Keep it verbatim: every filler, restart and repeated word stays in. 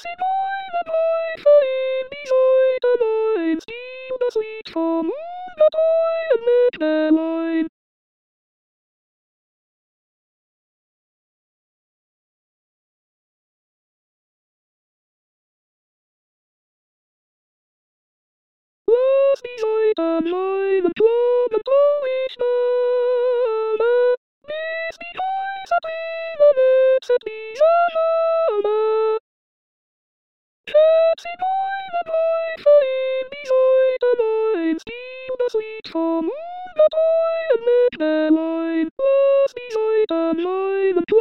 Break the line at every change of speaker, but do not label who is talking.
Tipsy boy, the boy, flying beside the line, steal the sweet from the toy and make the line. Lost beside the line, and club and toyish mama. Miss behind the train, the lips at me, mama. Tipsy boy, the boy, flying beside the line, steal the sweet from the toy and make the line. Lost beside the line, and